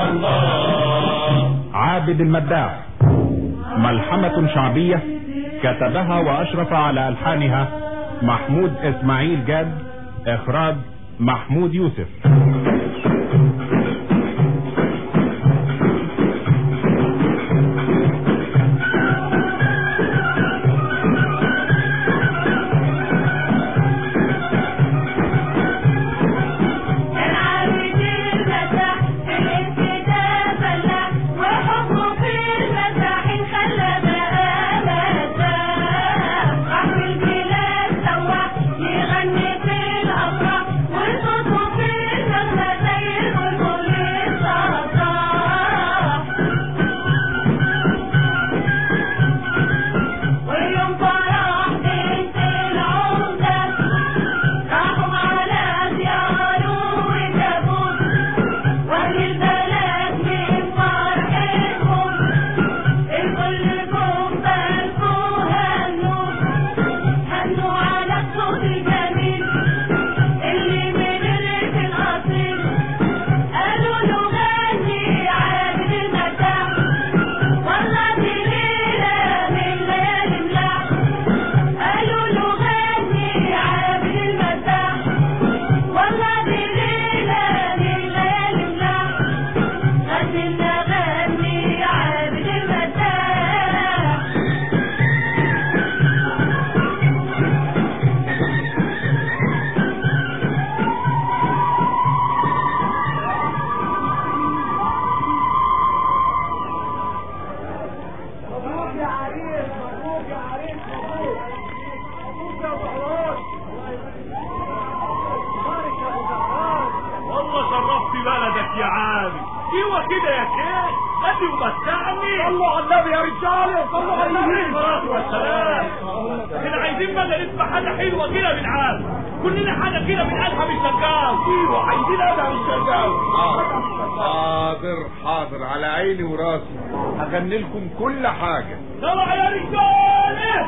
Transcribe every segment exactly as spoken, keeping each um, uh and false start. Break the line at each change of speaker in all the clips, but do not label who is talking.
الله.
عابد المداح، ملحمة شعبية كتبها وأشرف على ألحانها محمود إسماعيل جاد، إخراج محمود يوسف.
حاضر حاضر على عيني وراسي، هغني لكم كل حاجة.
طلع يا رجالة.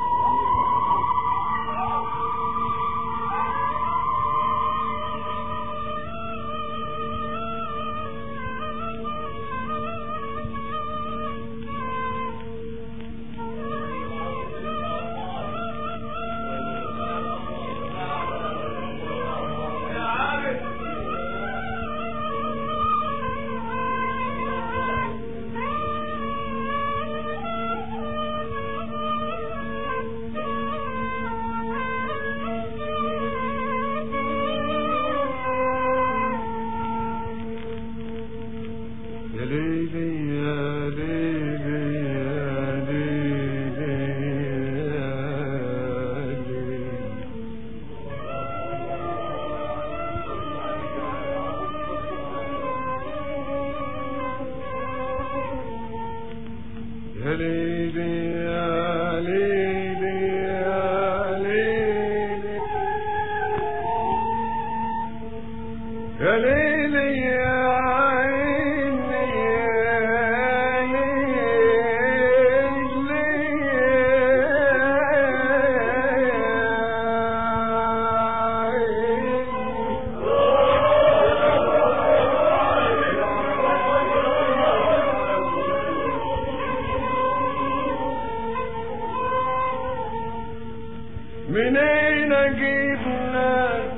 منين اجيب ناس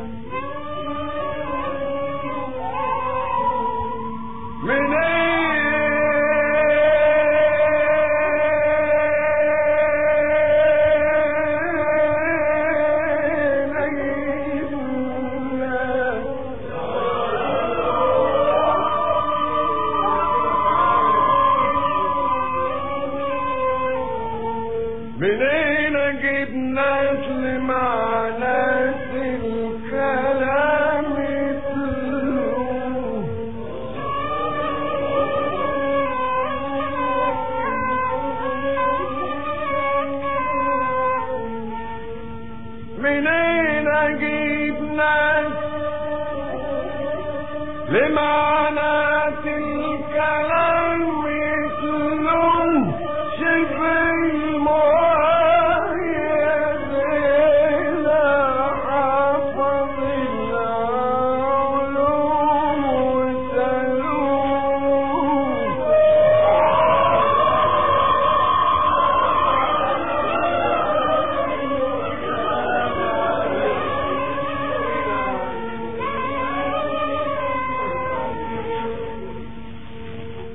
منين اجيب ناس لمعنات الكلام يتلوه منين اجيب ناس لمعنات الكلام يتلوه شبه المؤيد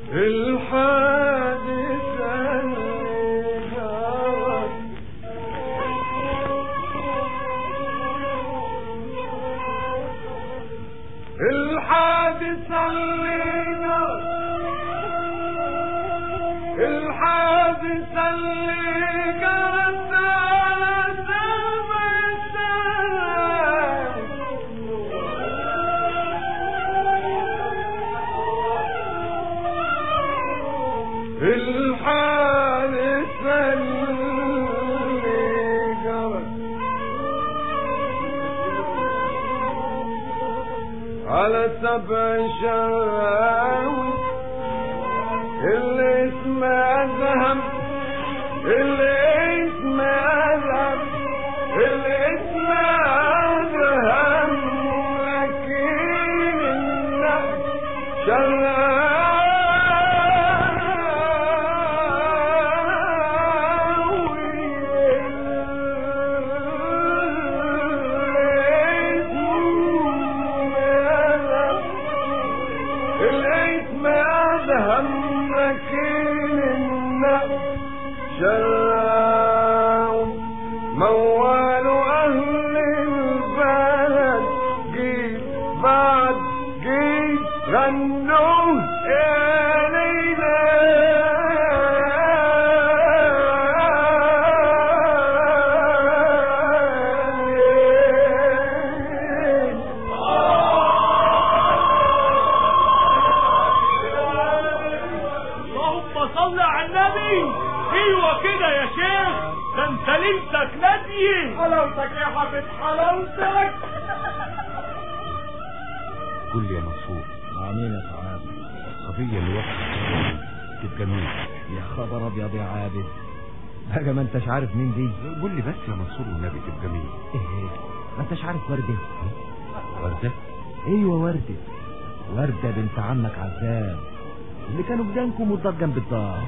الحادثة اللي جرت الحادثة اللي جرت على سبع سنوات الحادثة اللي جرت على سبع شراوي اللي اسمه ذهب اللي اسمه ذهب اللي اسمه ذهب لكن النفس شراوي شراو موال أهل البلد جيت بعد جيت غنوه يا ليلى
اللهم صل على النبي. ايوه كده يا شيخ، ده انت ليلتك ناديه. حلاوتك يا حبيب حلاوتك.
قول لي يا منصور.
امين يا سعاد.
الصبيه اللي وقفت تبقى مين؟
يا خبر ابيض يا عابد، بقى ما انتش عارف مين دي؟
قول لي بس يا منصور والنبي تبقى مين؟
ايه ما انتش عارف ورده؟
ورده؟
ايوه ورده، ورده بنت عمك عزام اللي كانوا بجانكم وضاد جنب الدار.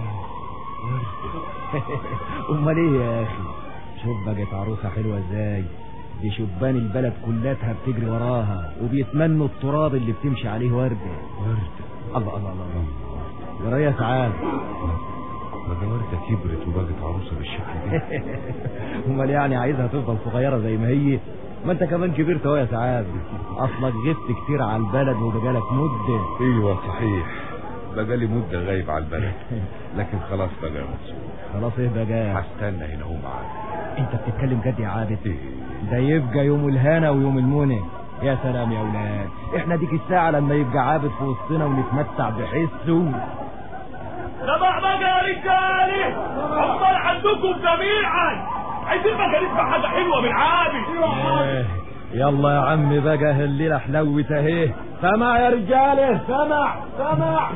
امال ايه يا اخي؟ شوف بقت عروسه حلوه ازاي، دي شبان البلد كلاتها بتجري وراها وبيتمنوا التراب اللي بتمشي عليه ورده.
ورده؟
الله الله الله الله. ورايا سعاد
ما ده ورده كبرت وبقت عروسه بالشكل ده.
امال يعني عايزها تفضل صغيره زي ما هي؟ ما انت كمان كبرت اهو يا سعاد، اصلك غبت كتير على البلد وبقالك مده.
ايوه صحيح، بقالي مده غايب على البلد، لكن خلاص بقى يا منصور.
خلاص ايه بقى؟
هستنى هنا هو معاك.
انت بتتكلم جد يا عابد؟
ايه
ده يبقى يوم الهنا ويوم المنى. يا سلام يا اولاد، احنا ديك الساعه لما يبقى عابد في وسطنا ونتمتع بحسه.
سمع بقى يا رجالي، عمال عندكم جميعا عايزين بقى نسمع حاجه حلوه من عابد.
ايه يلا يا عم بقى الليله حلوت اهي. سمع يا رجاله، سمع سمع.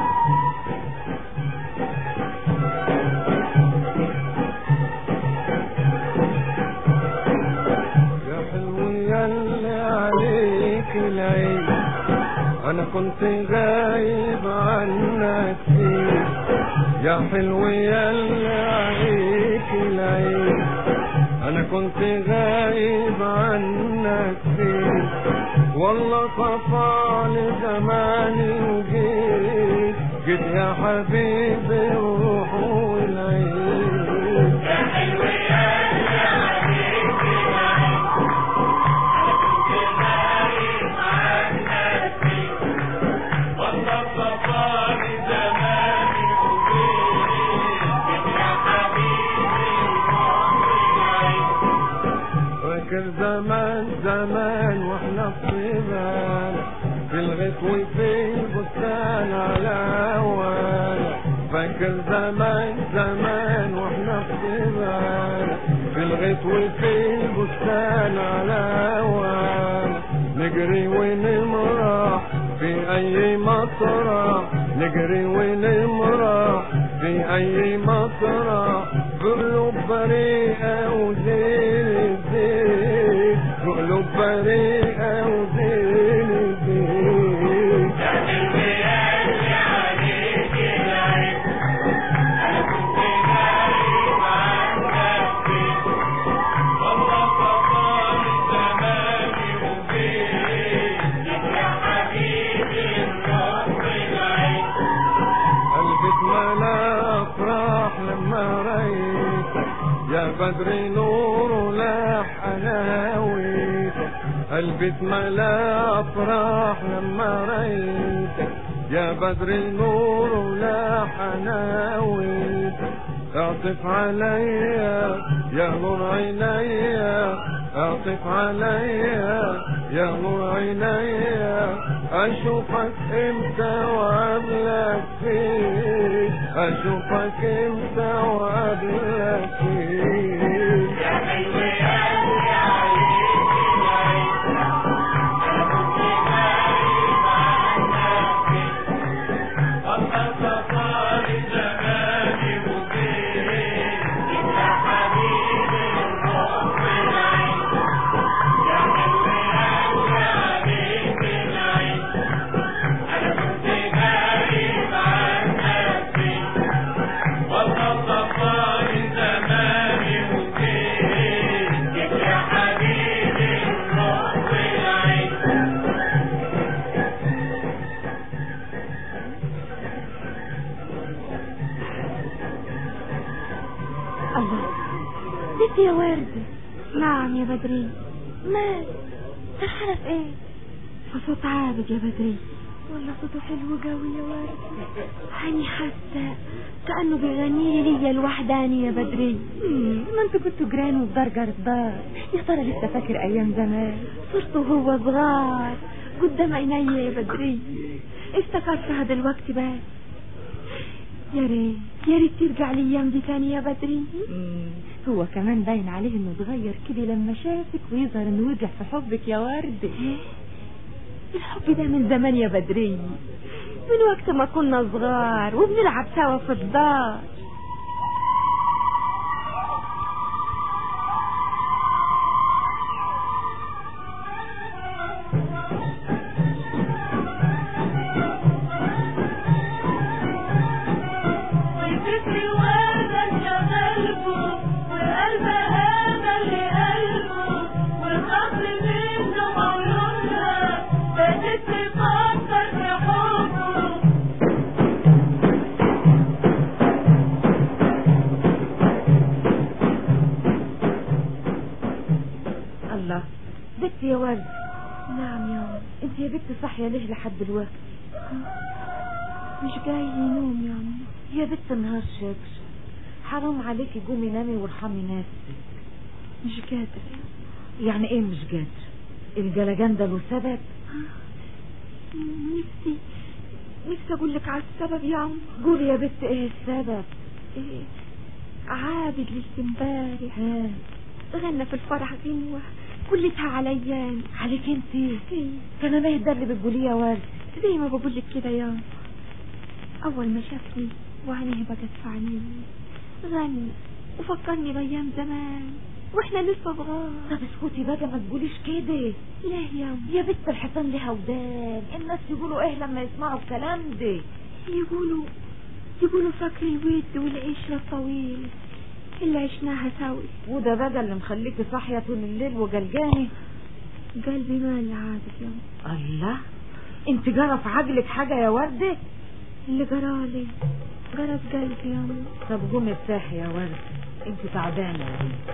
يا حلو ياللي عليك العين، انا كنت غايب عنك كتير. يا حلو ياللي عليك العين، انا كنت غايب عنك كتير. والله طفالي زماني وجيت جيت يا حبيبي الروح والعين.
يا حلو ياللي عليك العين، انا كنت غايب عنك كتير. والله طفالي زماني وجيت جيت يا حبيبي الروح والعين.
فاكر زمان زمان واحنا صغار في الغيط وفي البستان على هوانا. فاكر زمان زمان واحنا صغار في الغيط وفي البستان على هوانا. نجري ونمرح في اي مطرح، نجري ونمرح في اي مطرح. بقلوب بريئة وزين الزين، بقلوب بريئة وزين الزين.
يا حلو ياللي عليك العين، انا كنت غايب عنك كتير. والله طفالي زماني وجيت جيت يا حبيبي الروح والعين.
بدر نور لاح أناويتك قلبي اتملى أفراح لما رأيتك يا بدر نور لاح أناويتك اعطف عليا يا نور عينيا اعطف عليا يا نور عينيا اشوفك امتى وقبلك فين اشوفك امتى وقبلك فين
يا حلو يا قلبي عليك انا كنت غايب عنك والله صفار زماني وفين انت حبيبي الحب العين يا حلو يا قلبي عليك العين انا كنت غايب عنك والله صفار زماني وفين يا حبيبي الحب العين.
الله، ست يا وردة. نعم يا بدري. مال فرحانة في ايه؟ في صوت عابد يا بدري. والله صوته حلو قوي يا وردة. هاني حاسة كأنه بيغني لي ليا لوحداني يا بدري. ما انتوا كنتوا جيران وفي دار جردار. يا ترى لسه فاكر ايام زمان صرته هو صغار قدام عينيا يا بدري. افتكرتها دلوقتي بس. يا ريت يا ريت ترجع الايام دي تاني يا بدري. هو كمان باين عليه انه اتغير كده لما شافك ويظهر انه وقع في حبك يا ورد. الحب ده من زمان يا بدري، من وقت ما كنا صغار وبنلعب سوا في الدار. بنت يا ورد. نعم يا ورد. انت يا بنت صاحيه ليه لحد دلوقتي؟ مش جاي ينوم يا امي. يا بنت النهار شكش، حرام عليكي قومي نامي وارحمي نفسك. مش قادره. يعني ايه مش قادره؟ الجلجان ده له سبب؟ نفسي نفسي اقول لك على السبب يا عم. قولي يا بنت ايه السبب؟ ايه عابد لسه امبارح غنى في الفرح غنوه كلتها عليا. عليك انت؟ ايه كان ايه ده اللي بتقوليه يا ورد؟ زي ما بقول لك كده يا اول ما شافني وعينيه بقت في عينيه غني وفكرني بايام زمان واحنا لسه صغار. طب اسكتي بقى ما تقوليش كده. ليه يا يا بنت الحيطان ليها ودان. الناس يقولوا ايه لما يسمعوا الكلام ده؟ يقولوا يقولوا فاكر الود والعشره الطويل اللي عشناها سوا. وده بقى اللي مخليكي صاحيه طول الليل وجلجاني؟ قلبي مال عادك يا ام. الله، انت جرى في عقلك حاجه يا ورده؟ اللي جرالي جرى في قلبي يا ام. طب قومي ارتاحي يا ورده، انت تعبانه يا بنت.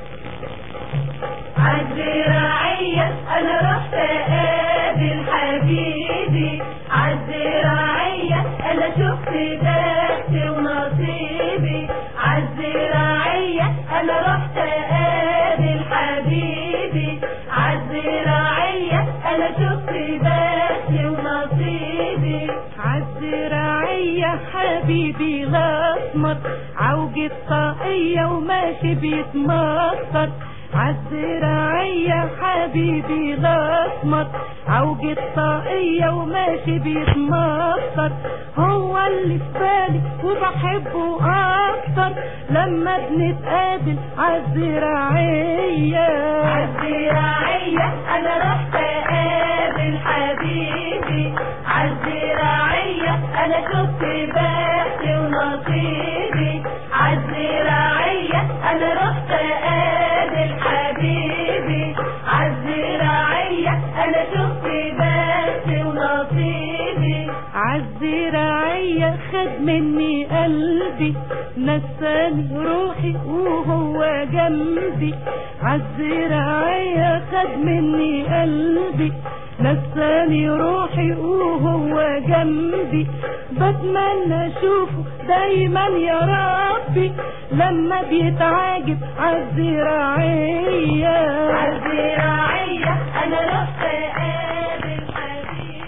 عالزراعيه انا رحت اقابل حبيبي. عالزراعيه انا شفت بختي ونصيبي. عالزراعيه انا رحت اقابل حبيبي. عالزراعيه انا شفت بختي ونصيبي. عالزراعيه حبيبي الاسمر عوج الطاقيه وماشي بيتمطر. عالزراعيه حبيبي الاسمر عوج الطاقيه وماشي بيتمطر. هو اللي في بالي وبحبه اكتر لما بنتقابل عالزراعيه. عالزراعيه انا رحت اقابل حبيبي. عالزراعيه انا شفت بختي ونصيبي. عالزراعيه انا رحت اقابل حبيبي. عالزراعيه انا شفت بختي ونصيبي. عالزراعيه خد مني قلبي نساني روحي وهو جنبي عالزراعية خد مني قلبي نساني روحي وهو جنبي بتمنى اشوفه دايما يا ربي لما بيتعاجب عالزراعية عالزراعية انا رحت اقابل حبيبي.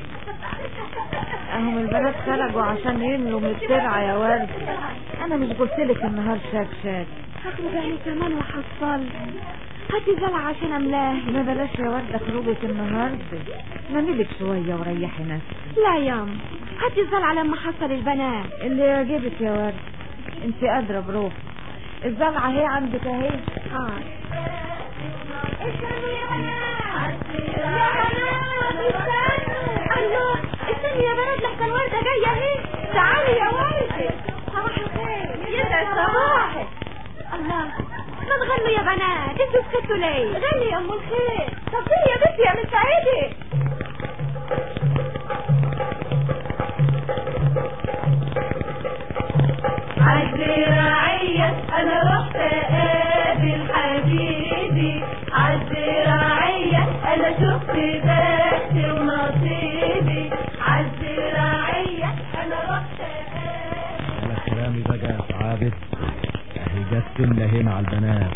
اهم البنات خرجوا عشان يملوا من الترعة يا ورد. انا مش قلتلك النهار شاك شاك
هخرج يعني كمان وحصل هاتي زلع عشان املاه.
ما بلاش يا وردة خروجك النهاردة، ناملك شوية وريحي نفسك.
لا يام هاتي زلع لما حصل البنات
اللي يعجبك يا ورد، انت قادرة بروحك. الزلعة اهي عندك اهي.
اه
استنوا يا بنات يا بنات استنوا. الله استنوا يا بنات لحسن وردة جاية اهي. تعالي يا وردة. صباح الخير. يسعد صباحك.
الله ما تغنوا يا بنات انتوا سكتوا ليه؟
غني يا ام الخير. طب يا بنتي يا مساعدة. عالزراعية انا رحت اقابل حبيبي عالزراعية انا شفت بختي ونصيبي عالزراعية انا رحت اقابل.
انا كلامي بقى يا عابد اهي جت سنة هنا مع البنات.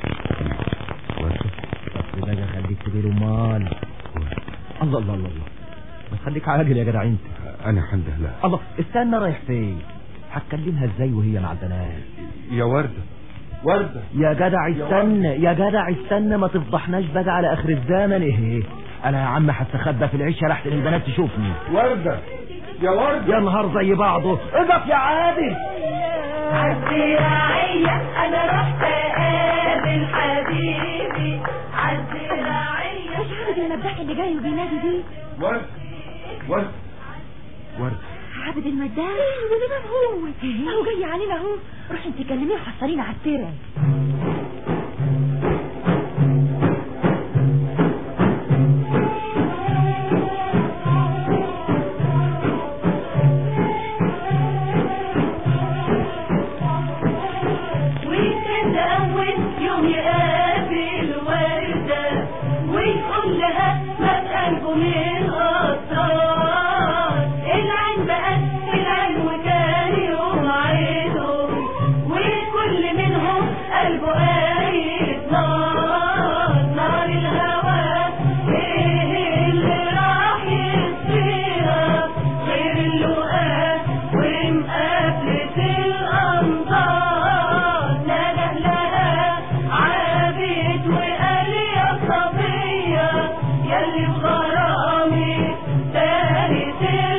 بس بقى خليك تدير امال. الله الله الله الله ما تخليك عاجل يا جدع انت.
انا حمد لله.
الله استنى رايح فين؟ هتكلمها ازاي وهي مع البنات؟
يا وردة وردة
يا جدع استنى يا جدع استنى ما تفضحناش بقى على اخر الزمن. ايه انا يا عم هستخبى في العشه لحسن البنات تشوفني.
وردة يا وردة
يا نهار زي بعضه. اقف يا عادل.
عالزراعية انا رحت اقابل حبيبي عالزراعية.
مش عابد المداح اللي جاي وبينادي دي؟
وردة وردة
وردة
عابد المداح؟ ايوه ده هو اهو جاي علينا اهو. روحي انت كلميه وحصلينا على الترع.
وكان اول يوم يقابل وردة ويقول لها ما بقلبه من قطار العين بقى العين وكان يوم عيدهم وكل منهم قلبه قايد نار نار الهوى. ايه اللي راح يصفيها غير اللقاء ومقابلة الأنظار. نده لها عابد وقال يا صبية ياللي بغرامي دارت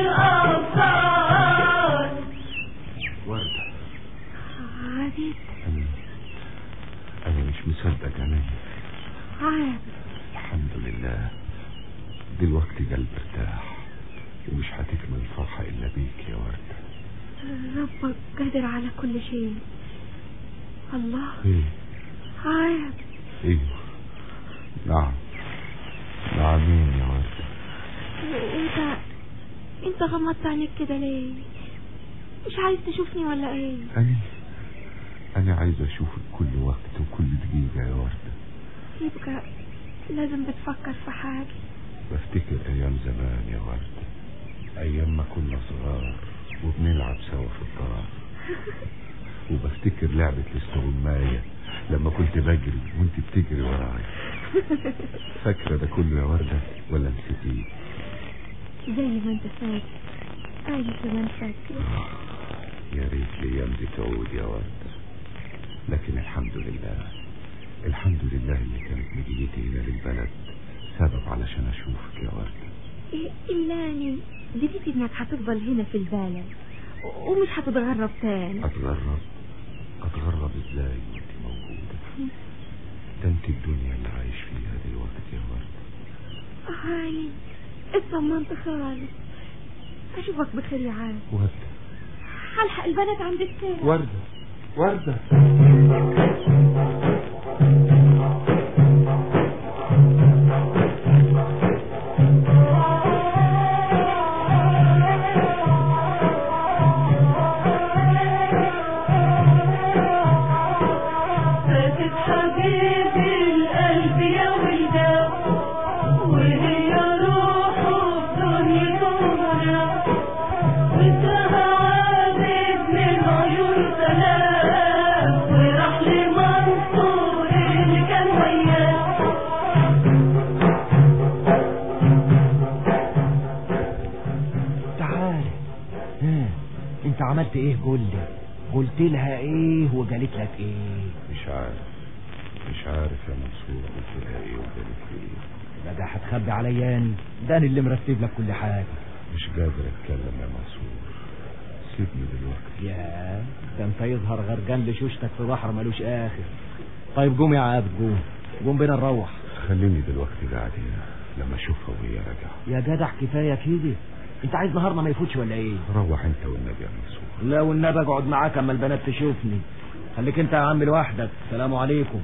الأبصار.
وردة
عابد
انا انا مش مصدق انا.
عابد
الحمد لله دلوقتي قلبي ارتاح ومش هتكمل الفرحة الا بيك يا وردة.
ربك قادر على كل شيء. الله
ايه
عابد
ايوه نعم نعمين يا وردة.
انت انت غمضت عينيك كده ليه؟ مش عايز تشوفني ولا ايه؟
انا انا عايز اشوفك كل وقت وكل دقيقة يا وردة.
يبقى لازم بتفكر في حاجة.
بفتكر ايام زمان يا وردة، ايام ما كنا صغار وبنلعب سوا في الدار. وبفتكر لعبة الاستغماية لما كنت بجري وانت بتجري وراي. فاكرة ده كله يا وردة ولا نسيتيه؟
زي ما انت فاكر. ايوه كمان فاكر.
يا ريت الايام دي تعود يا وردة. لكن الحمد لله الحمد لله اللي كانت مجيتي هنا للبلد سبب علشان اشوفك يا وردة.
إيه إلاني جديتي انك هتفضل هنا في البلد ومش هتتغرب تاني.
اتغرب اتغرب ازاي وانت موجودة؟ ده انت الدنيا اللي عايش فيها دلوقتي يا وردة.
هاي اطمنت خالص. اشوفك بخير يا عاد.
وردة
هلحق البنات عند التاني.
وردة وردة
انت عملت ايه؟ قول لي، قلت لها ايه وقالت لك ايه؟
مش عارف مش عارف يا منصور، قلت لها ايه وقالت لي ايه.
بقى هتخبي عليا انا؟ ده انا اللي مرتب لك كل حاجه.
مش قادر اتكلم يا منصور، سيبني دلوقتي.
يا ده انت يظهر غرقان لشوشتك في بحر ملوش اخر. طيب قوم يا عابد، قوم قوم بينا نروح.
خليني دلوقتي قاعد هنا لما اشوفها وهي راجعه.
يا جدع كفايه كده، انت عايز نهارنا ما يفوتش ولا ايه؟
روح انت والنبي يا منصور.
لا والنبي اقعد معاك اما البنات تشوفني. خليك انت يا عم لوحدك. السلام عليكم.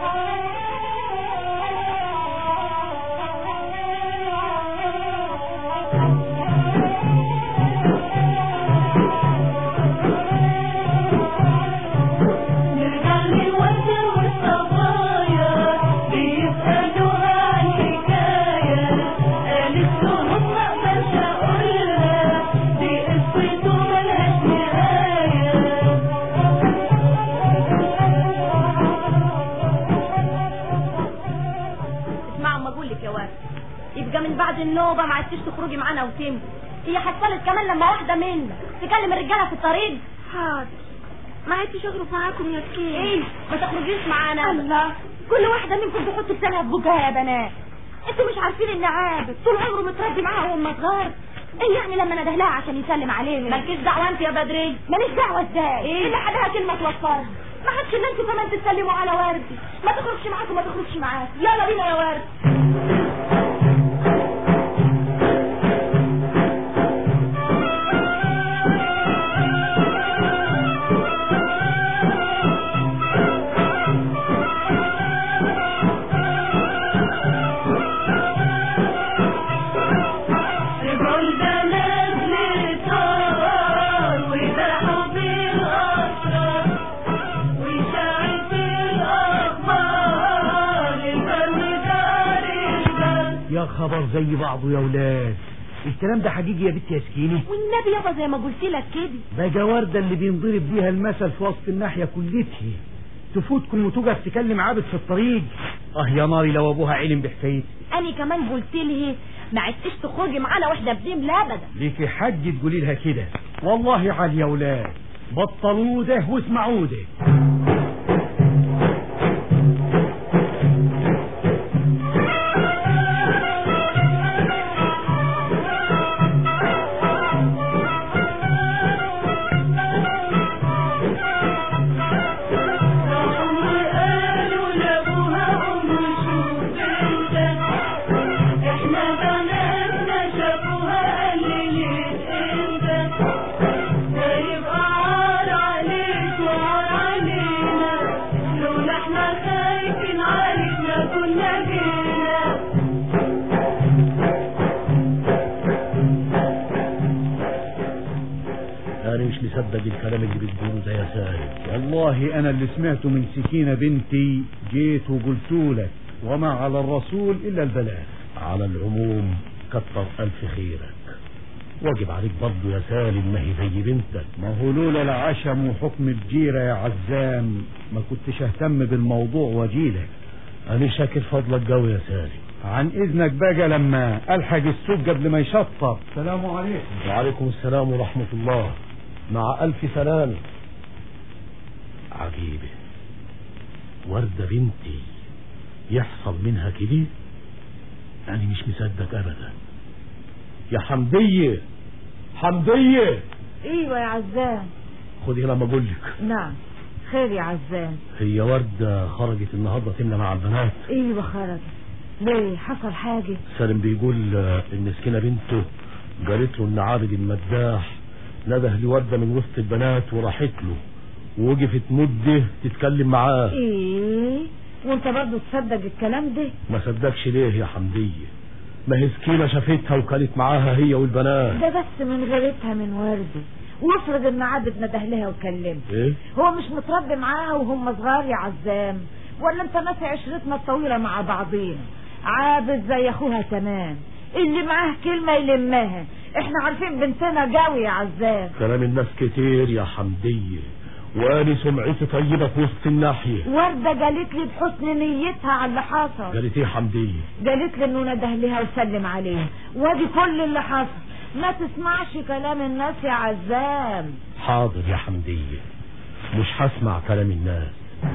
بعد النوبة ما عدتش تخرجي معانا وتمشي. هي حصلت كمان لما واحدة منا تكلم الرجالة في الطريق.
حاضر، ما عدتش اخرج معاكم يا سكين.
ايه ما تخرجيش معانا.
الله، كل واحدة منكم تحط لسانها في بوجها يا بنات. انتوا مش عارفين ان عابد طول عمره متربي معاها وهم صغار. ايه يعني لما نده لها عشان يسلم عليهم؟
مالكيش دعوة انت يا بدري.
ماليش دعوة ازاي؟
ايه
اللي حدها كلمة توصلها. ما حدش ان انتوا كمان تسلموا على وردي. ما تخرجش معاكم ما تخرجش معاكم.
يلا بينا يا ورد.
خبر زي بعضه يا ولاد. الكلام ده حقيقي يا بنت يا سكيني؟
والنبي يابا زي ما قلت لك كده.
بقى وردة اللي بينضرب بيها المثل في وسط الناحية كلتها تفوتكم وتقف تكلم عابد في الطريق. اه يا ناري لو ابوها علم بحكايتي.
انا كمان قلت لها ما عدتش تخرجي معانا واحنا بنملى ابدا.
ليكي حج تقولي لها كده. والله عالي يا ولاد، بطلوا ده واسمعوا ده.
مش مصدق الكلام اللي بتقوله ده يا سالم.
والله انا اللي سمعته من سكينة بنتي جيت وقلتولك، وما على الرسول الا البلاغ.
على العموم كتر الف خيرك، واجب عليك برضه يا سالم، ما هي زي بنتك.
ما هو لولا العشم وحكم الجيرة يا عزام ما كنتش اهتم بالموضوع واجيلك.
انا شاكر فضلك قوي يا سالم.
عن اذنك بقى لما الحق السوق قبل ما يشطب. السلام عليكم.
وعليكم السلام ورحمة الله. مع الف سلام. عجيبة وردة بنتي يحصل منها كده، انا مش مصدق ابدا. يا حمدية حمدية.
ايوه يا عزام.
خدي هنا ما اقولك.
نعم خير يا عزام.
هي وردة خرجت النهارده تملى مع البنات.
ايوه خرجت. ليه حصل حاجة؟
سالم بيقول ان سكينة بنته قالت له ان عابد المداح نده لوردة من وسط البنات وراحت له ووقفت مده تتكلم معاه.
ايه وانت برضه تصدق الكلام ده؟
ما صدقش ليه يا حمدية؟ ما هي سكينة شافتها وكانت معاها هي والبنات.
ده بس من غيرتها من وردة. وافرض ان عابد نده لها وكلمها.
ايه
هو مش متربي معاها وهم صغار يا عزام؟ ولا انت ناسي عشرتنا الطويلة مع بعضينا؟ عابد زي اخوها تمام، اللي معاه كلمة يلمها. احنا عارفين بنتنا قوي يا عزام.
كلام الناس كتير يا حمدية، وانا سمعتي طيبة في وسط الناحية.
وردة قالت لي بحسن نيتها على اللي حصل.
قالت ايه حمدية؟
قالت لي انه نده لها وسلم عليها، وادي كل اللي حصل. ما تسمعش كلام الناس يا عزام.
حاضر يا حمدية، مش هسمع كلام الناس.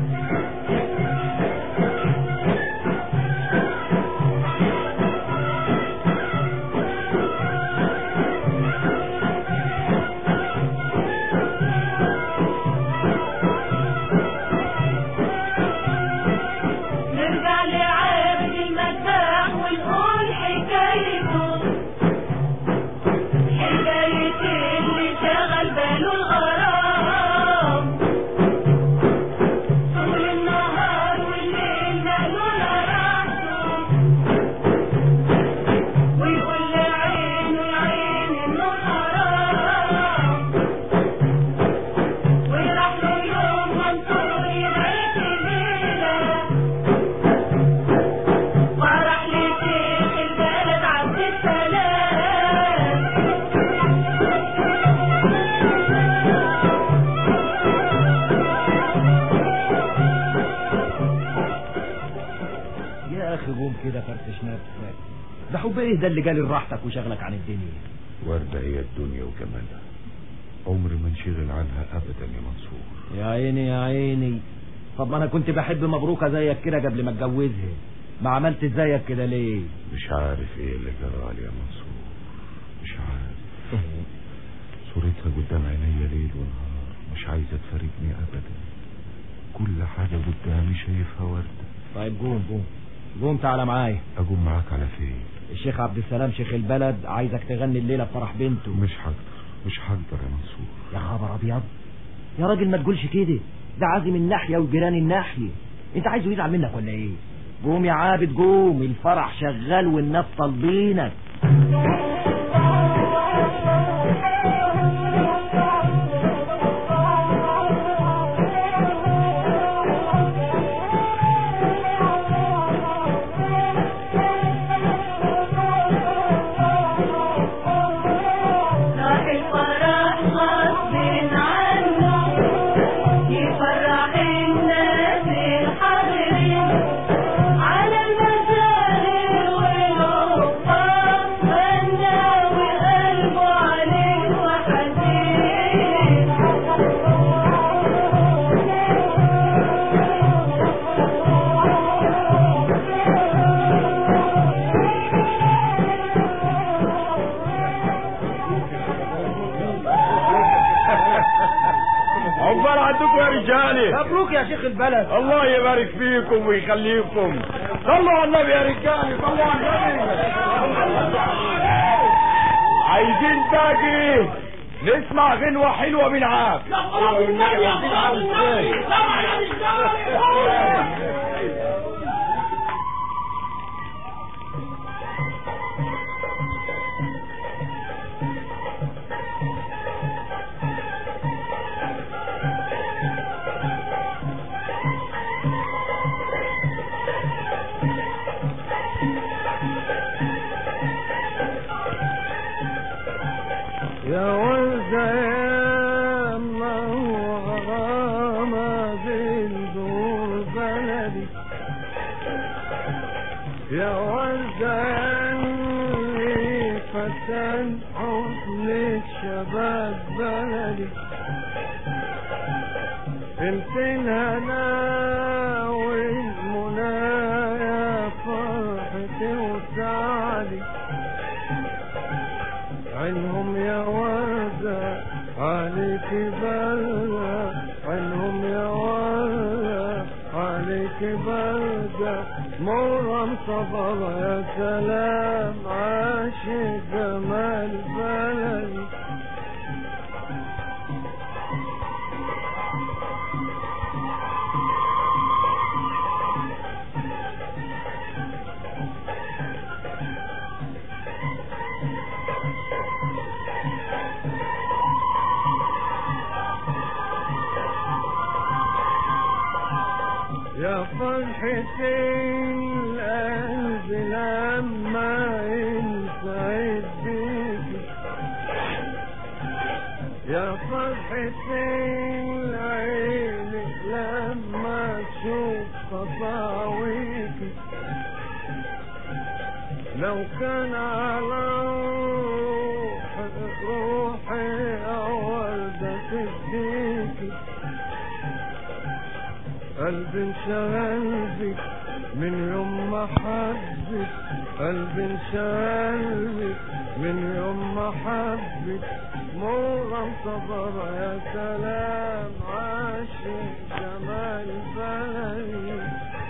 كده فرتش نفسك، ده حب ايه ده اللي جالي راحتك وشغلك عن الدنيا؟
وردة هي الدنيا وجمالها، عمري ما انشغل عنها ابدا يا منصور.
يا عيني يا عيني. طب ما انا كنت بحب مبروكة زيك كده قبل ما اتجوزها، ما عملت زيك كده ليه؟
مش عارف ايه اللي جرالي يا منصور، مش عارف. صورتها قدام عينيا ليل ونهار، مش عايزة تفارقني ابدا، كل حاجة قدامي شايفها وردة.
طيب قوم قوم قوم تعالى معايا.
اقوم معاك على فين؟
الشيخ عبد السلام شيخ البلد عايزك تغني الليلة بفرح بنته.
مش هقدر مش هقدر يا منصور.
يا خبر ابيض يا راجل، ما تقولش كده، ده عازم الناحية وجيران الناحية، انت عايزه يزعل منك ولا ايه؟ قوم يا عابد قوم، الفرح شغال والناس طالبينك.
مبروك يا شيخ البلد،
الله يبارك فيكم ويخليكم. صلوا على النبي يا رجالي، صلوا على النبي. عايزين باقي نسمع غنوة حلوة من عاب.
يا وردة يا منورة ما بين دور بلدي، يا وردة اللي فتن حضنك شباب بلدي، انت الهنا والمنى يا فرحتي وسعدي، عنهم يا وردة عليك بلدة، عنهم يا وردة عليك بلدة، مرم صبر يا سلام عاشق جمال بلدي. يا فرحتي القلب لما ينسعد بيكي، يا فرحتي العين لما تشوف خطاويكي، لو كان على روح ايديكي قلبي انشغل بك من يوم ما حبك قلبي انشغل بك من يوم ما حبك مورا صبر يا سلام عاشق جمال بلدي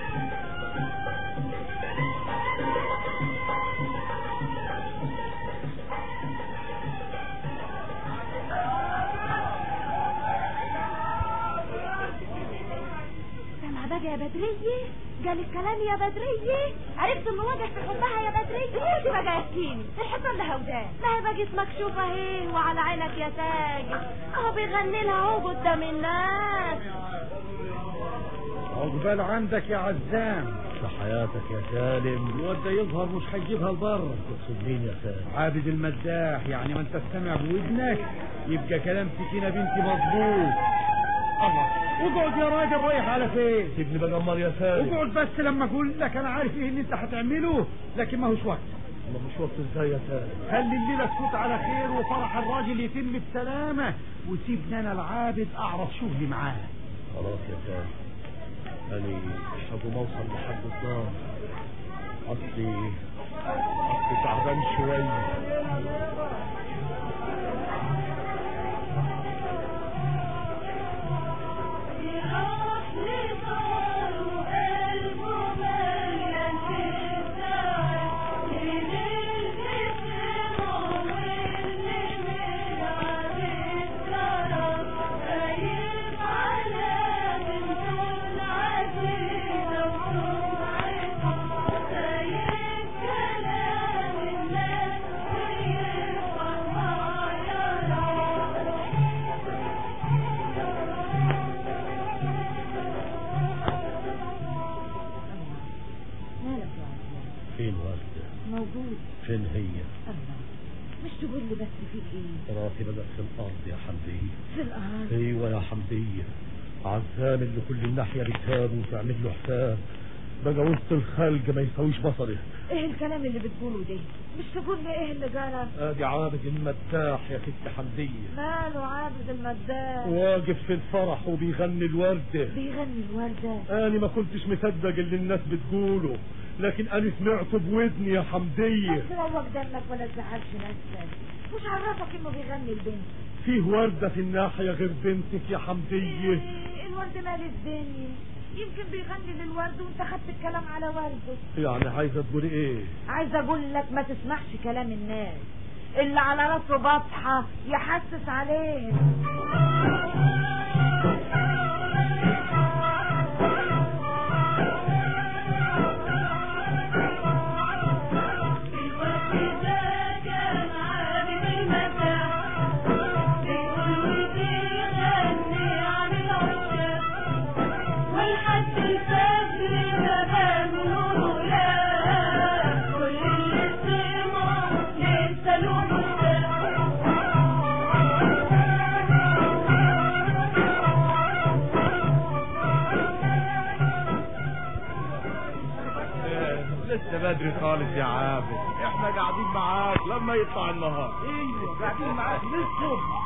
يا بدرية قال الكلام يا بدرية عرفت انه وقع في حبها يا بدرية ايش بقى يحكيني الحصان ده هودان ما هي بقت مكشوفة هين وعلى عينك يا تاجر اهو بيغني لها اهو قدام الناس.
عقبال عندك يا عزام
في حياتك يا سالم
الواد ده يظهر مش هيجيبها لبر.
تقصد مين يا سالم؟
عابد المداح يعني ما انت تستمع بودنك يبقى كلام سكينة بنتي مظبوط. الله اقعد يا راجل رايح على فين؟
سيبني بقى امر يا سالم.
اقعد بس لما اقول لك انا عارف ايه اللي انت هتعمله لكن ما هوش وقت.
ما مش وقت ازاي يا سالم؟
خلي الليله تفوت على خير وفرح الراجل يتم بسلامه وسيبني انا العابد اعرف شغلي معاه.
خلاص يا سالم انا مش هقوم اوصل لحد الدار اصلي اصلي تعبان شويه.
موجود.
فين هي؟
الله مش تقول لي بس في ايه؟
راسي بدأ في الارض يا حمدية.
في الارض؟
ايوه يا حمدية. عزام اللي كل الناحية بتهاب وتعمل له حساب بقى وسط الخلق ما يسويش بصره.
ايه الكلام اللي بتقوله ده؟ مش تقول لي ايه اللي جرى؟
ادي عابد المداح يا ست حمدية.
ماله عابد المداح؟
واقف في الفرح وبيغني الوردة.
بيغني الوردة؟
انا ما كنتش مصدق اللي الناس بتقوله لكن انا سمعته بودني يا حمدية.
بس روق دمك ولا تزعلش نفسك. مش عرفك انه بيغني البنت؟
فيه وردة في الناحية غير بنتك يا حمدية.
إيه الورد مال الدنيا؟ يمكن بيغني للورد وانت خدت الكلام على ورده.
يعني عايزة تقولي ايه؟
عايزة اقول لك ما تسمعش كلام الناس اللي على راسه بطحة يحسس عليه.
بدري خالص يا عابد احنا قاعدين معاك لما يطلع النهار.
ايوه قاعدين معاك للصبح.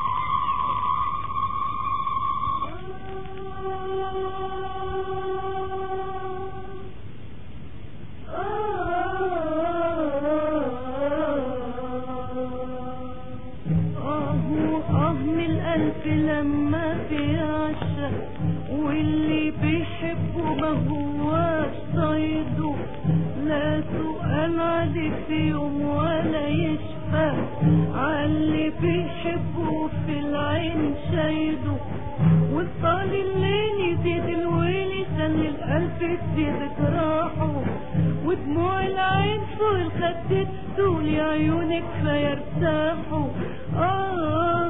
الألف لما بيعشق واللي بيحبه ما هواش صيده لا سؤال عليك في يوم ولا يشفى عاللي بيحبه في العين شايده والطال الليل يزيد الويل يخلي القلب تزيد جراحه ودموع العين فوق الخد تقول عيونك فيرتاحوا. آه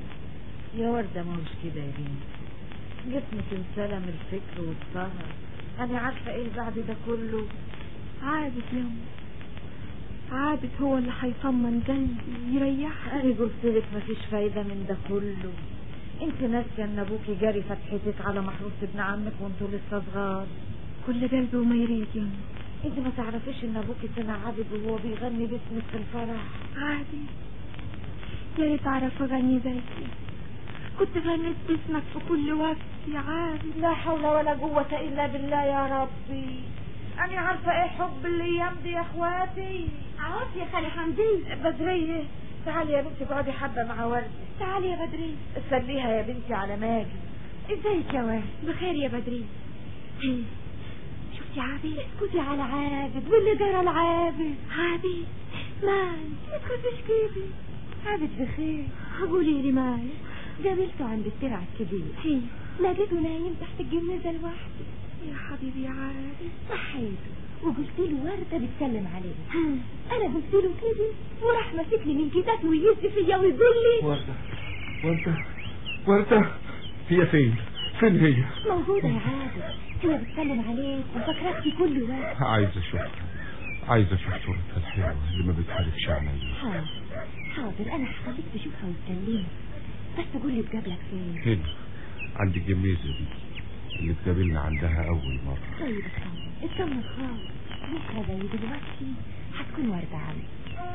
يا وردة ما مش كده يا بنت. جسمك انسلم الفكر والسهر انا عارفه ايه بعد ده كله.
عابد يوم عابد هو اللي هيطمن قلبي يريحها.
انا قلت لك مفيش فايده من ده كله. انت ناسيه ان ابوكي جاري فتحتك على محروس ابن عمك وانتوا لسه صغار.
كل قلبي وما يريد يوم.
انت ما تعرفيش ان ابوكي سمع عابد وهو بيغني باسمك في الفرح.
عادي، يا ريت اعرف اغني زيك. كنت غنيت باسمك في كل وقت يا عادي.
لا حول ولا قوه الا بالله يا ربي. انا عارفه ايه حب الايام دي يا اخواتي.
عوض يا خالي حمدي.
بدريه تعالي يا بنتي اقعدي حبه مع وردة.
تعالي يا بدريه.
سليها يا بنتي على ماجي. ازيك يا واد؟
بخير يا بدريه. شفتي عابد؟
اسكتي على عابد واللي جرى العابد.
عابد مال
ما تخافيش كده. عابد بخير.
قولي لي مال.
قابلته عند الترع الكبير.
هي
لقيته نايم تحت الجنازه لوحده.
يا حبيبي يا عابد.
صحيته وقلت له وردة بتسلم عليه. انا قلت له كده وراح ماسكني من كتافي ويهز فيا ويقول لي
وردة وردة وردة هي فين؟ فين هي؟
موجودة يا عابد. هي بتسلم عليك وفاكراك في كل وقت.
عايز اشوفها، عايز اشوف صورتها الحلوة اللي ما بتحركش عينيا.
حاضر حاضر انا هخليك تشوفها وتكلمها، بس قول لي تقابلك فين؟
هنا عند الجميزة دي اللي اتقابلنا عندها اول مرة.
طيب اطمن اطمن خالص. لسه زي دلوقتي هتكون وردة عندي.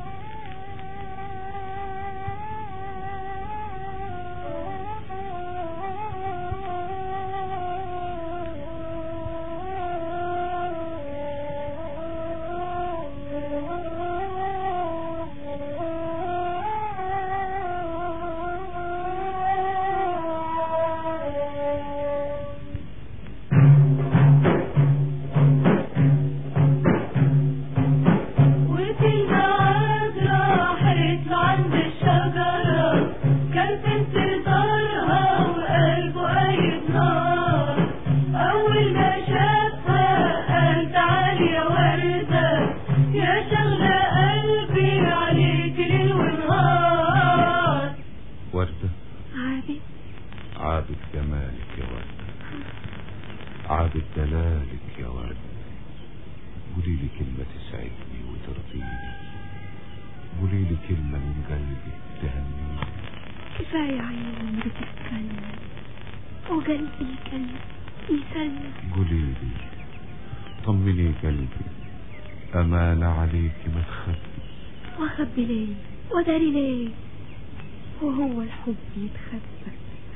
عابد دلالك يا ورد. قولي لي كلمة تسعدني وترضيني، قولي لي كلمة من قلبي تهنيني.
كفاية عيون بتتكلم وقلبي يكلم يسلم.
قولي لي طمني قلبي، أمانة عليك ما تخبي.
واخبي ليه وداري ليه وهو الحب يتخبى.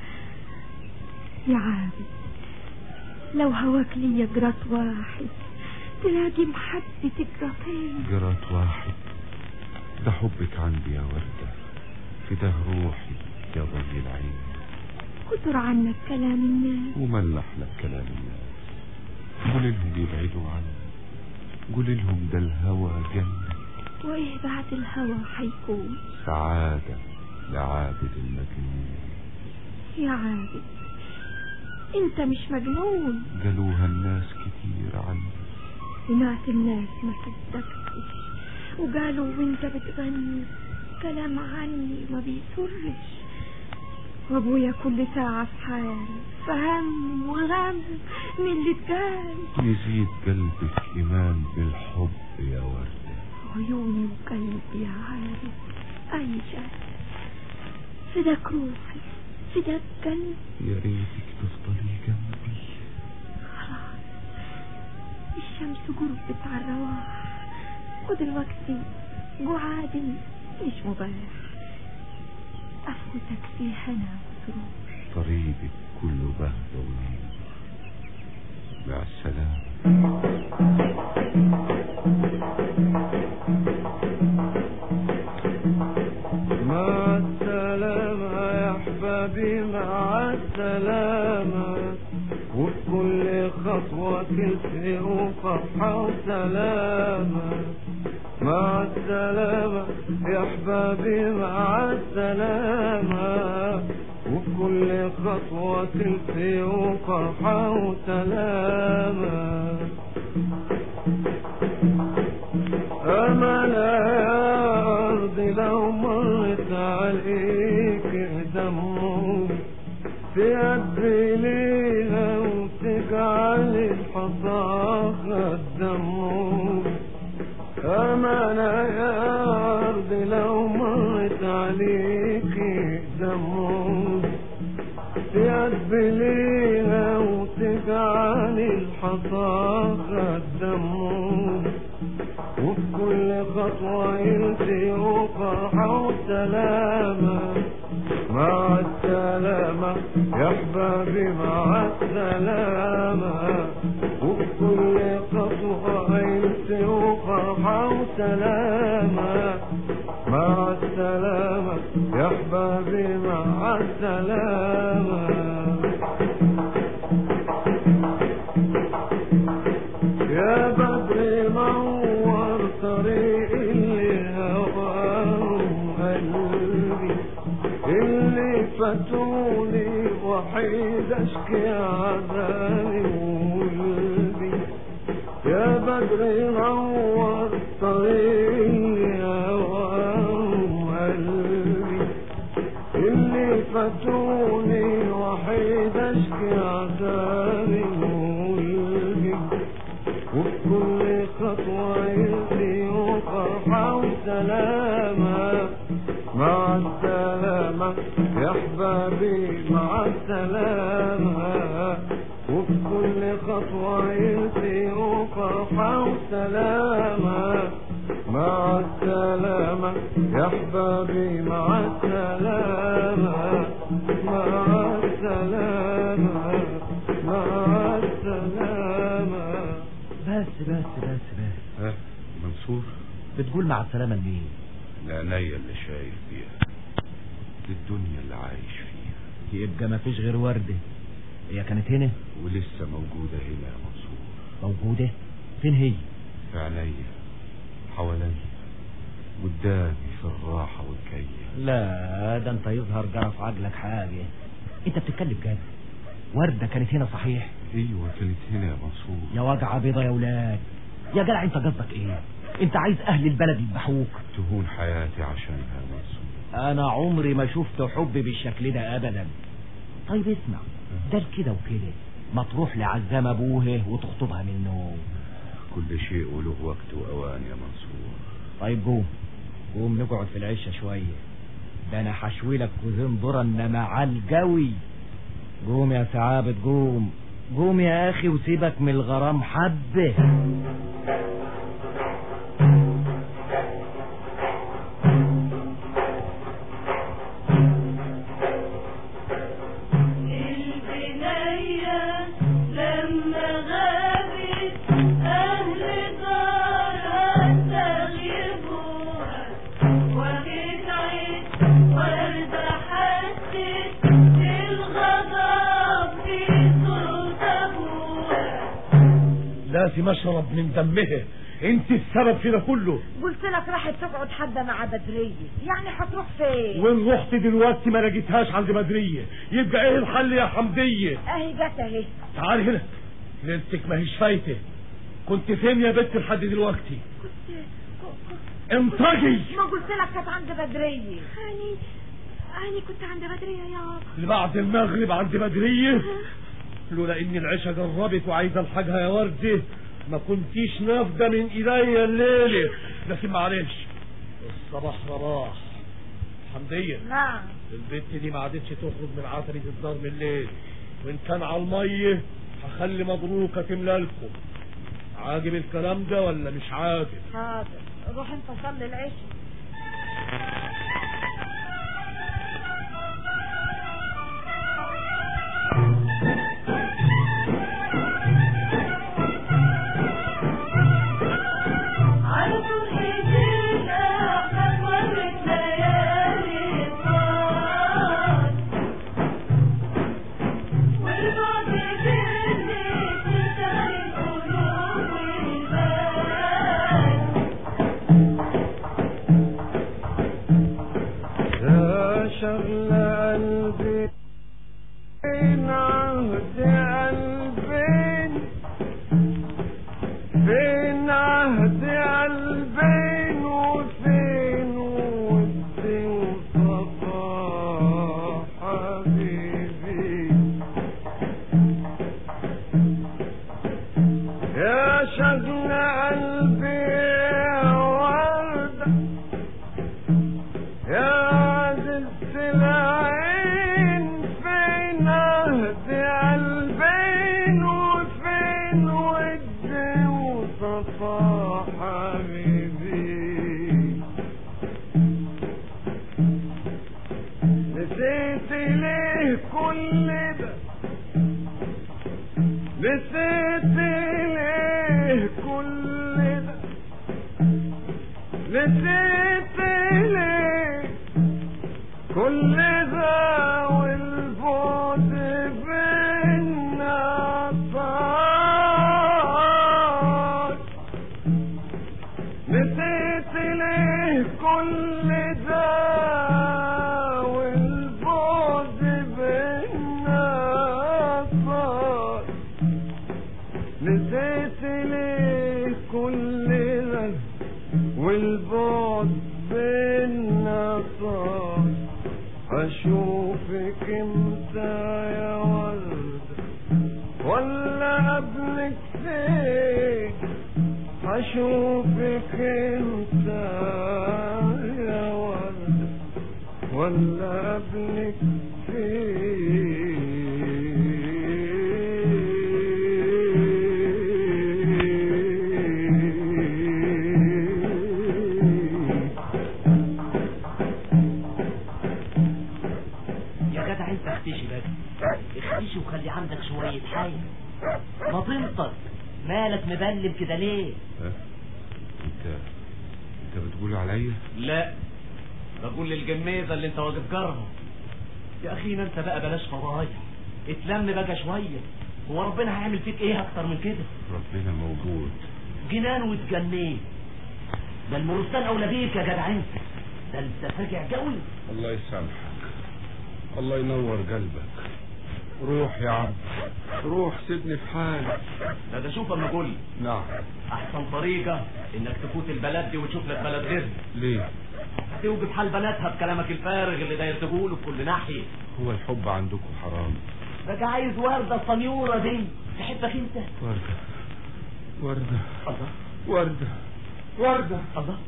يا عابد لو هواك لي جرات واحد تلاقي محبتي جراتين.
جرات واحد ده حبك عندي يا وردة، في ده روحي يا ضي العين.
كتر عنك كلام الناس
وملح لك كلام الناس. قول لهم يبعدوا عني، قول لهم ده الهوى جنة.
وايه بعد الهوى حيكون؟
سعادة لعابد المجنون.
يا عابد انت مش مجنون.
قالوها الناس كتير عني.
سمعت الناس ما صدقتش وقالوا وانت بتغني كلام عني ما بيسرش. وابويا كل ساعة في حال فهم وغم من اللي اتقال.
يزيد قلبك إيمان بالحب يا وردة.
عيوني وقلبي يا عارف أي شيء فداك روحي فداك قلبي.
يا ريتك تفضلي جنبي.
خلاص الشمس قربت على الرواح ودلوقتي قعادي مش مباح. أفوتك في هنا وسرور.
طريقك كله بهجة ونور. مع السلامة.
مع السلامة يا أحبابي مع السلامة، وبكل خطوة تلفئوا فرحة وسلامة. مع السلامة يا أحبابي مع السلامة، وبكل خطوة تلفئوا فرحة وسلامة. أمانة يا أرضي لو مرت عليك دموع تأدي ليها وتجعل الحصى دمه أمانة يا أرض لو مرت عليكي دمه تقبليها وتجعلي الحصى دمه وبكل خطوة يلتي وفرحة وسلامة مع السلامة يا أحبابي مع السلامة وبكل خطوة يلتي وفرحة وسلامة مع السلامة يا أحبابي مع السلامة يا بدر نور طريق اللي هواه قلبي اللي فاتوني وحيد اشكي عذابي وقلبي يا بدر نور طريق اللي هواه قلبي اللي فاتوني وحيد اشكي عذابي وقلبي وبكل خطوة يلتي وفرحة وسلامة مع السلامة يا أحبابي مع السلامة وبكل خطوة يلتي وفرحة وسلامة مع السلامة يا أحبابي مع السلامة مع السلامة مع السلامة.
بس بس بس بس
ها منصور
بتقول مع السلامة لمين؟
العناية اللي شايف فيها للدنيا اللي عايش فيها.
يبقى ما فيش غير وردة. هي كانت هنا
ولسه موجودة هنا يا منصور.
موجودة؟ فين هي؟
في عينيا حواليا قدامي في الراحة والكية.
لا ده انت يظهر جرى في عقلك حاجة. انت بتتكلم جد؟ وردة كانت هنا صحيح؟
ايوه كانت هنا يا منصور.
يا وجع بيضة يا ولاد. يا جدع انت قصدك ايه؟ انت عايز اهل البلد يذبحوك؟
تهون حياتي عشانها يا منصور.
انا عمري ما شفت حب بالشكل ده ابدا. طيب اسمع، ده كده وكده ما تروح لعزام ابوه وتخطبها منه.
كل شيء وله وقت واوان يا منصور.
طيب قوم قوم نقعد في العشة شوية. ده انا حشوي لك كوزين ذرة انما عالجوي. قوم يا سعابة قوم قوم يا اخي وسيبك من الغرام حبه.
لازم اشرب من دمها. انت السبب في ده كله.
قلت لك راحت تقعد حد مع بدرية، يعني هتروح فين؟
وين رحت دلوقتي ما لقيتهاش عند بدرية؟ يبقى ايه الحل يا حمدية؟
اهي جت اهي.
تعالي هنا، ليلتك ما هيش فايته. كنت فين يا بنت لحد دلوقتي؟
كنت
انطقي.
ما قلت لك كانت عند بدرية.
هاني هاني كنت عند بدرية يا
بعد المغرب عند بدرية؟ لولا ان العشاء جربت وعايزه الحاجها يا وردة ما كنتيش نافده من ايديا الليله. لكن معلش الصباح رباح. حمدية
نعم.
البنت دي ما عادتش تخرج من عتبة الدار من الليل، وان كان على الميه هخلي مبروكه تملى لكم. عاجب الكلام ده ولا مش عاجب؟
حاضر، روح انت صلي العشاء.
حبيبي نسيت ليه كل ده نسيت ليه كل ده نسيت ليه كل ده والبعد بينا صار نسيت ليه كل ده والبعد بينا صار نسيت ليه كل ده والبعد بينا صار أشوفك امتى يا ورد ولا قبلك فين أشوفك امتى يا ورد ولا قبلك فين
اختشي وخلي عندك شوية حاجة ما تنطق مالك مبلم كده ليه؟
ها؟ انت انت بتقول عليا؟
لا بقول للجميزة اللي انت واقف جارها. يا اخينا انت بقى بلاش فضايح، اتلم بقى شوية. هو ربنا هيعمل فيك ايه اكتر من كده؟
ربنا موجود.
جنان وتجنيت. ده المرستان اولى بيك يا جدع انت. ده انت فاجع قوي.
الله يسامحك، الله ينور قلبك. روح يا عم روح، سيبني في حالي.
ده ده شوف اما اقول
نعم.
احسن طريقة انك تفوت البلد دي وتشوف لك بلد غيرها.
ليه؟
توجد حال بناتها بكلامك الفارغ اللي داير تقوله في كل ناحية.
هو الحب عندكم حرام؟
بقى عايز وردة الصنيورة دي تحبك انت.
وردة وردة
الله
وردة وردة
الله.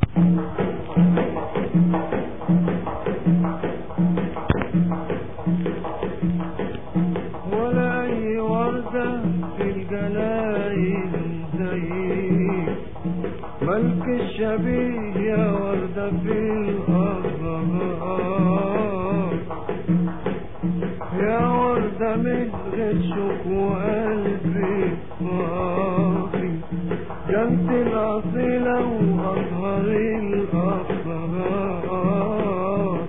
ولا أي وردة في الجناين زيك ملك الشبيه يا وردة في الأزهار يا وردة من غير شوك وقلبي صافي جنت الأصيلة وأطهر الأطهار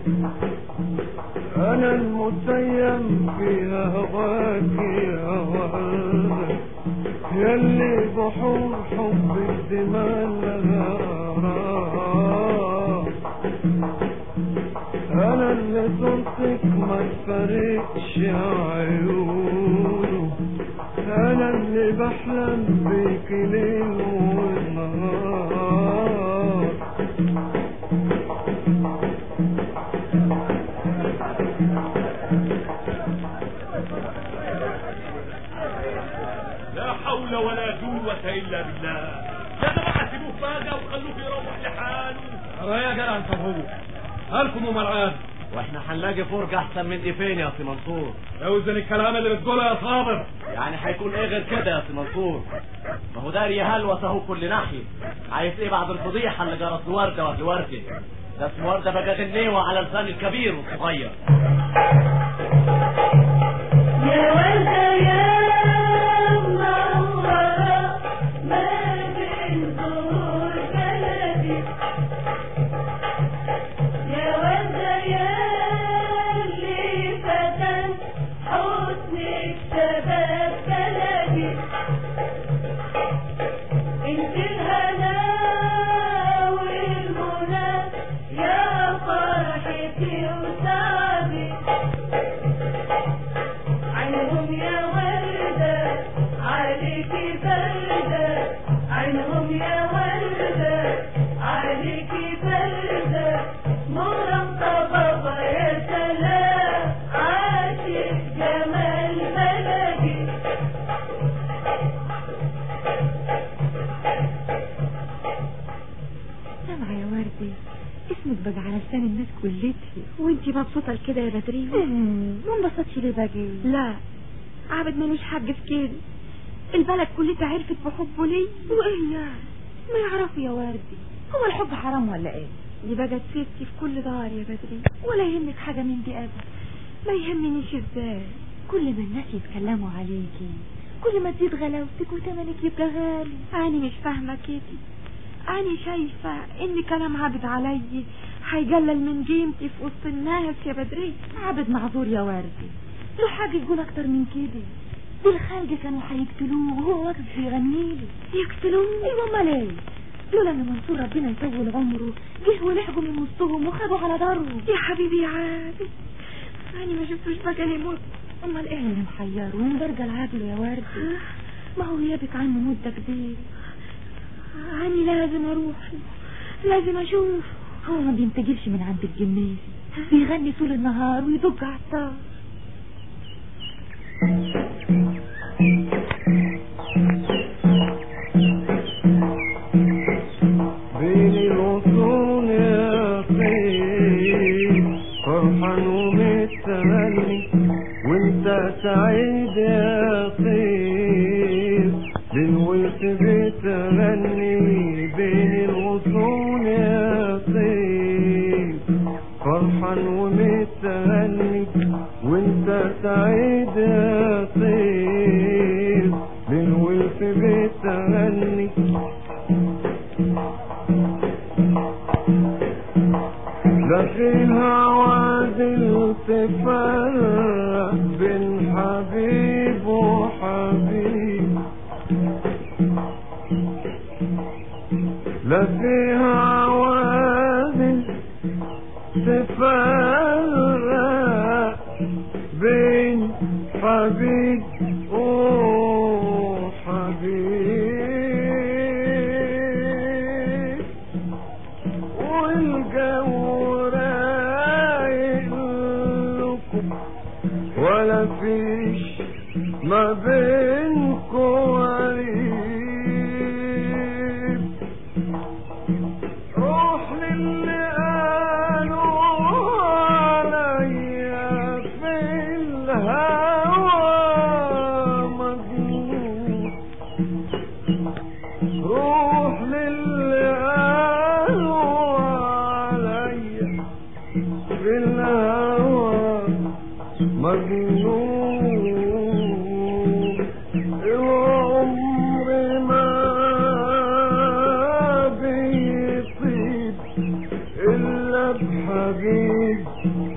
أنا المتيم في هواك يا وردة يلي بحور حب الدماء لها راح أنا اللي صورتك ما تفارقش عيونه أنا اللي بحلم بيك ليل ونهار
لا حول ولا قوة إلا بالله. يا جماعة سيبوه فاجأ وخلوه يروح لحاله.
يا جدع انت هو هلكم وملعان،
واحنا هنلاقي فرجة احسن من دي فين يا سي منصور؟
اوزن الكلام اللي بتقوله يا صابر.
يعني هيكون ايه غير كده يا سي منصور؟ ما هو داري هلوس اهو كل ناحية. عايز ايه بعد الفضيحة اللي جرت وردة ولا وردة؟ ده اسم وردة بقى غنيوة على لسان الكبير والصغير.
يا وردة يا منورة ما بين زهور بلدي يا وردة يا اللي فتن حسنك شباب بلدي انت الهنا والمنى يا فرحتي وسعدي عينهم يا وردة عليكي بردة عينهم يا وردة عليكي بردة مرطبة يا سلام عاشق جمال بلدي
سامعة يا وردي اسمك بقى على لسان الناس كلتها. وانتي مبسوطة كده يا بدرية؟
ما انبسطش ليه باجي؟
لا عابد ملوش حق في كده. البلد كلها عرفت بحبه ليه.
وايه يعني؟
ما يعرفوا يا وردي.
هو الحب حرام ولا ايه؟
دي بقت سيرتي في كل دار يا بدري، ولا يهمك حاجة من دي أبدا. ما يهمنيش ازاي.
كل ما الناس يتكلموا عليكي كل ما تزيد غلاوتك وتمنك يبقى غالي.
أنا مش فاهمة كده. أنا شايفة إن كلام عابد علي هيقلل من قيمتي في وسط الناس يا بدري.
عابد معذور يا وردي، له حاجة يقول أكتر من كده. دي الخالق كانوا هيقتلوه وهو واقف بيغنيلي.
يقتلوه؟
ايوه امال ايه؟ لولا ان منصور ربنا يطول عمره جه ولحقوا من وسطهم وخدوا على داره.
يا حبيبي يا عابد، أنا ما شفتوش بقى يموت.
امال ايه اللي محيره ومبرجل عقله يا وردي؟ ما هو غيابك عنه مده كبيره.
أنا لازم أروح، لازم أشوف.
هو ما بينتجلش من عند الجميزي، بيغني طول النهار ويدق على الطار.
بين الغصون يا خير فرحان ومتهني وانت سعيد يا خير للولد بتغني. بين الغصون يا خير فرحان ومتهني وانت سعيد يا خير للولد بتغني. لا في الهوادل تفرق بين حبيب وحبيب، لا في هوادل تفرق بين حبيب وحبيب، والجو رايق لكم ولا فيش ما بينكم قريب. روح للي قالوا عليا في الهوى مجنون، روح للي قالوا عليا في الهوى مجنون. العمر ما بيطيب إلا بحبيب